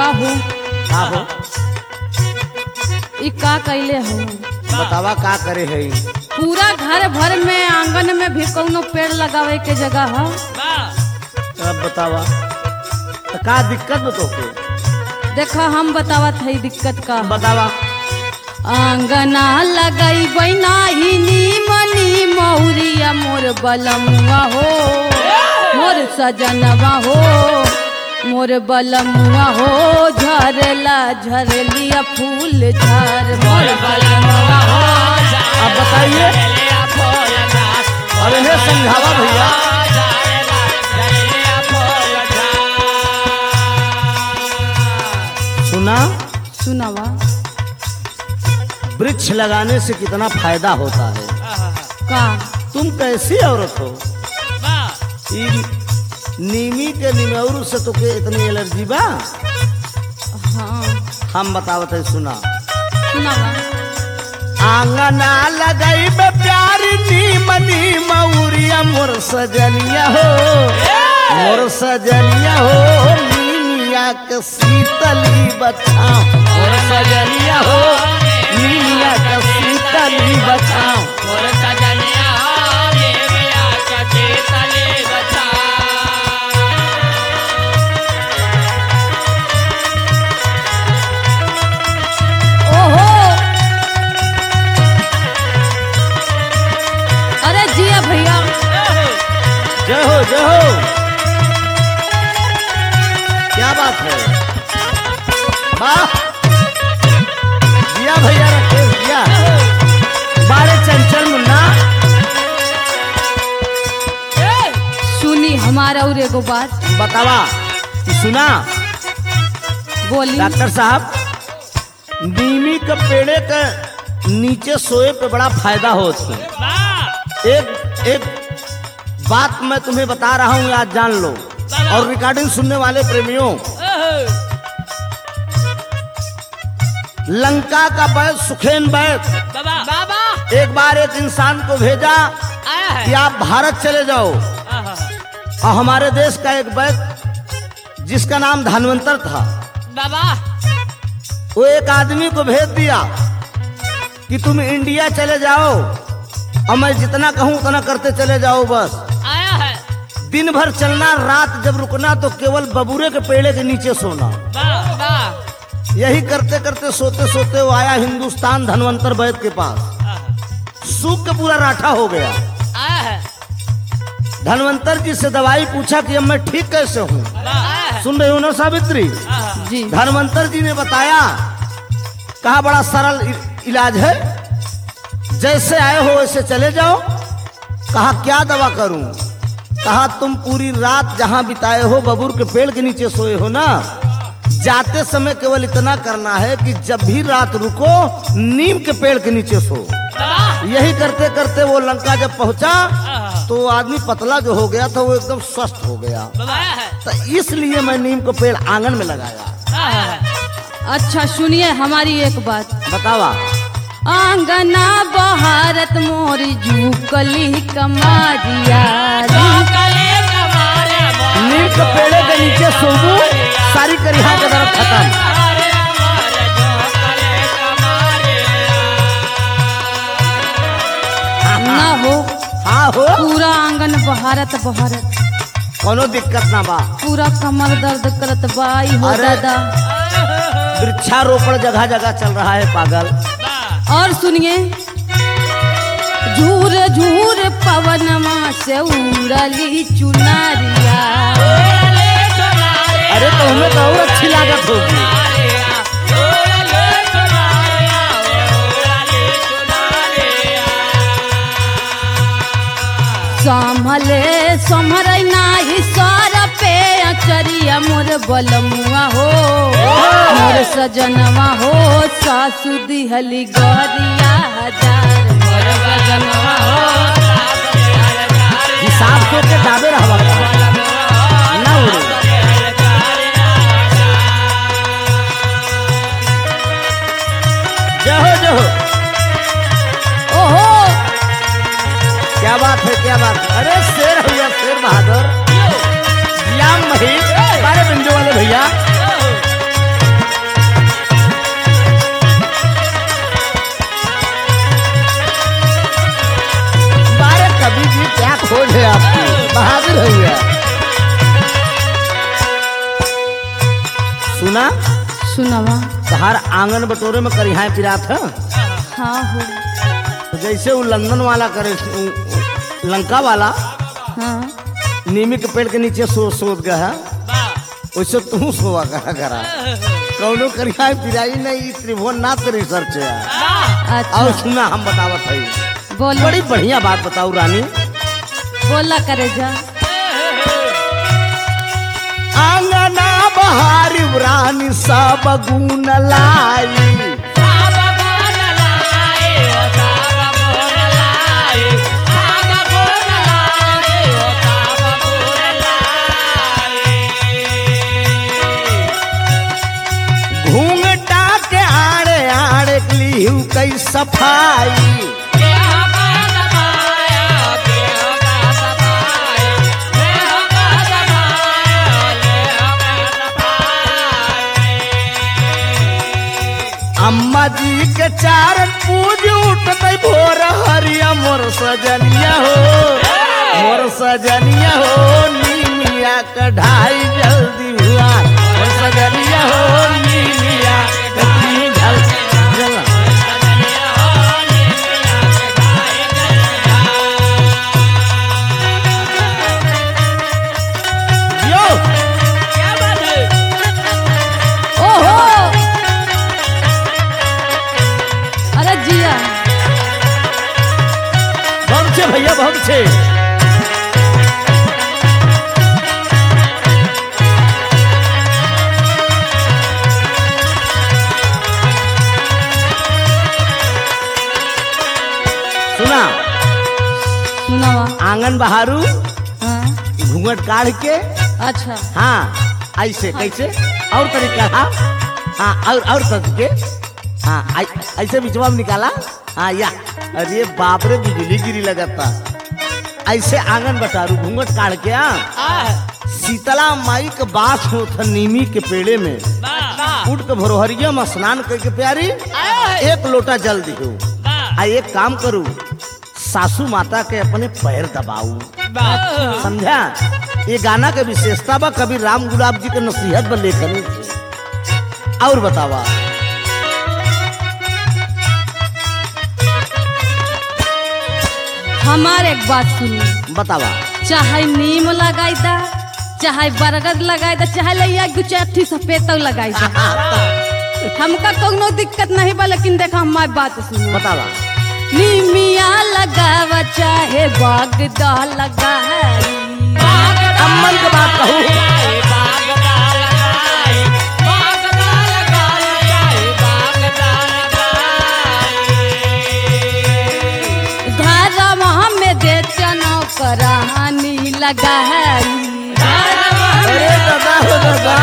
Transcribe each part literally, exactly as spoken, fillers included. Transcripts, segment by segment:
का हो का हो ई का कैले हो? बतावा का करे है? पूरा घर भर में आंगन में भी कोनो पेड़ लगावे के जगह है? अब बतावा तो का दिक्कत बतो के? देखा हम बतावत है दिक्कत का। बतावा। आंगना लगाई बैना ही नीमनी मौरिया मोर बलमुआ हो, मोर सजनवा हो, मोर बलमुआ हो, झरला झरलिया फूल झर मोर बलमुआ हो। अब बताइए, और इन्हें समझावा भैया। सुना सुनावा। वृक्ष लगाने से कितना फायदा होता है। का तुम कैसी औरत हो? ई नीमी के निमौरू से तो के इतनी एलर्जी बा? हाँ हम बतावत है, सुना। सुनावा। आंगना लगाई बे प्यारी नीमनी मौरिया मोर सजनिया हो, मोर सजनिया हो, नीमिया के शीतली बचाओ, मोर सजनिया हो, नीमिया के शीतली बचाओ, मोर सजनिया हो, नीमिया के शीतली बचाओ। ओहो अरे जिया भैया। जय हो जय हो। क्या बात है? वाह जिया भैया, रखे जिया बारे चंचल मुन्ना। सुनी हमारा और एगो बात बतावा। सुना बोली। डॉक्टर साहब, नीमी के पेड़े के नीचे सोए पे बड़ा फायदा होता है। एक एक बात मैं तुम्हें बता रहा हूँ, आज जान लो। और रिकॉर्डिंग सुनने वाले प्रेमियों, लंका का बैत सुखेन बैत एक बार एक इंसान को भेजा कि आप भारत चले जाओ। और हमारे देश का एक बैत जिसका नाम धनवंतर था, वो एक आदमी को भेज दिया कि तुम इंडिया चले जाओ और मैं जितना कहूं उतना करते चले जाओ। बस दिन भर चलना, रात जब रुकना तो केवल बबूरे के पेड़े के नीचे सोना। यही करते करते सोते सोते वो आया हिंदुस्तान धनवंतर वैद्य के पास। सूख के पूरा राठा हो गया। धनवंतर जी से दवाई पूछा कि अब मैं ठीक कैसे हूँ? सुन रहे हो ना सावित्री जी? धनवंतर जी ने बताया, कहा बड़ा सरल इलाज है, जैसे आए हो वैसे चले जाओ। कहा क्या दवा करूं? कहा तुम पूरी रात जहां बिताए हो बबूर के पेड़ के नीचे सोए हो ना, जाते समय केवल इतना करना है कि जब भी रात रुको नीम के पेड़ के नीचे सो। यही करते करते वो लंका जब पहुंचा तो वो आदमी पतला जो हो गया था वो एकदम स्वस्थ हो गया। तो इसलिए मैं नीम को पेड़ आंगन में लगाया। अच्छा सुनिए हमारी एक बात। बतावा। आंगना बहारत मोरी झूकली कमारिया, नीम के पेड़े के नीचे सोबू, सारी करिहा के तरफ खत्म। ना हो। हाँ हो। पूरा आंगन बहारत बहारत, कोनो दिक्कत ना बा। पूरा कमर दर्द करत बाई हो अरे। दादा। वृक्षारोपण जगह जगह चल रहा है पागल। और सुनिए, झूर झूर पवनमा से उड़ली चुनरिया। अरे तो हमें तो और अच्छी लागत होगी। संभले संभर नाही सर पे अचरिया मोर बलमुआ हो, मोर सजनवा हो, सासु दिहली गरिया हजार मोर सजनवा हो। हिसाब से के दाबे रहवा ना उड़े। जय हो जय हो। ओहो क्या बात है क्या बात है। अरे शेर भैया, शेर बहादुर, याम मही, बारे बिंजो वाले भैया। सुना सुनावा। तहार आंगन बटोरे में करिहाए पिरात है हाँ हो। जैसे वो लंदन वाला करे उ- लंका वाला हाँ नीमी के पेड़ के नीचे सो सोच गया है वैसे तू सोवा करा करा कौनो करिहाए पिराई नहीं त्रिभुवन नाथ रिसर्च है। अच्छा और सुना हम बतावत है बोला बड़ी बढ़िया बात बताऊ रानी। बोला करे जा। आंगना बहारी रानी सब गुण लाई घूंघटा के आड़े आड़े लिहू कई सफाई अम्मा जी के चारण पूज उठत भोर हरिया मोर सजनिया हो मोर सजनिया हो नीमिया कढ़ाई जल्दी हुआ मोर सजनिया हो नीमिया कढ़ाई जल्दी यो ओहो अरे जिया बहुत छे भैया बहुत छे। सुना सुनावा। आंगन बहारू हाँ घूंघट काढ़ के अच्छा हाँ ऐसे कैसे और तरीका हाँ हाँ और और तरीके हाँ ऐ- ऐसे बिचवा में निकाला हाँ या अरे बाप रे बिजली गिरी लगता ऐसे आंगन बटारू घूंघट काढ़ के हाँ शीतला माई के बास होता नीमी के पेड़े में उठ के भोरहरिया में स्नान करके प्यारी एक लोटा जल दियो आ एक काम करू सासू माता के अपने पैर दबाऊ समझा। ये गाना के विशेषता बा कभी राम गुलाब जी के नसीहत पर लेखन और बतावा। हमारे एक बात सुनी बतावा चाहे नीम लगाई दा चाहे बरगद लगाई दा चाहे लैया दू चाठी सफेद लगाई दा हमका कोनो दिक्कत नहीं बा लेकिन देखा हमारी बात सुनो। बतावा नीमिया लगावा चाहे बागदा लगाई अम्मन के बात कहूँ घरवा में दे चनो करानी लगाई अरे दादा हो दादा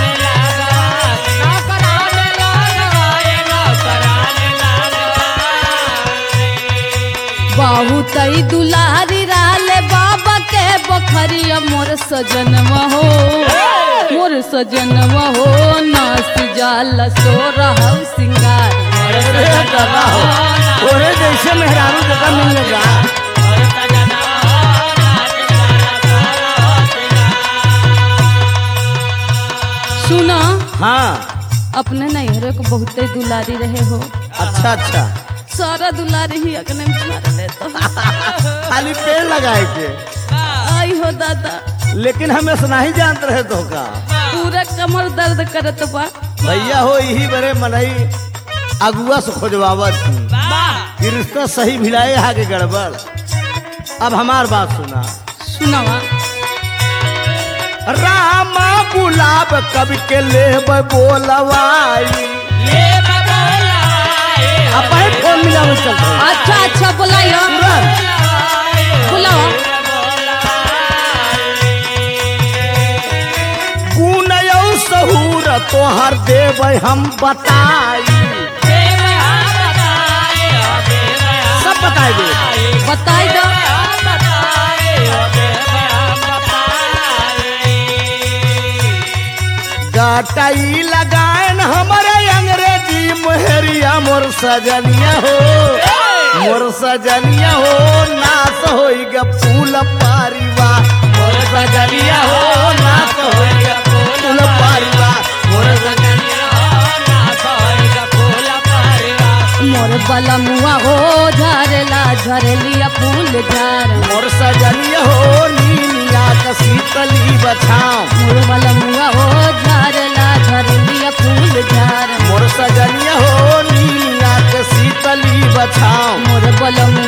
बहुत ही दुलारी राले बाबा के बखरिया मोर सजनवा हो मोर सजनवा हो नास जाल सो रहा सिंगार अरे दादा हो ओरे जैसे मेहरारू जगह मिलेगा सुना हाँ अपने नैहरे को बहुत ही दुलारी रहे हो अच्छा अच्छा सारा दुलारी ही अगने में मार ले तो खाली पेड़ लगाए के आई हो दादा लेकिन हमें सुना ही जानत रहे तो का पूरा कमर दर्द करत बा भैया हो यही बड़े मनई अगुआ से खोजवावत कि रिश्ता सही भिड़ाए आगे गड़बड़। अब हमार बात सुना सुनावा। रामा गुलाब कवि के लेब बोलवाई अपन फोन मिला चल रहा अच्छा अच्छा बुलाइयो बुलाओ गुनयौ सहूर तोहर देव हम बताई सब बताए दे बताई दो गटाई लगाएन हमारे अंग्रेजी मोहरिया मोर सजनिया हो मोर सजनिया हो नाच होई ग फूल पारिवा मोर सजनिया हो नाच होई ग फूल पारिवा मोर सजनिया बलमुआ हो झारेला झरलिया फूल झार मोर सजनिया हो नीलिया का शीतली बछाओ मोर बलमुआ हो झारेला झरलिया फूल झार मोर सजनिया हो नीलिया का शीतली बछाओ मोर बलमुआ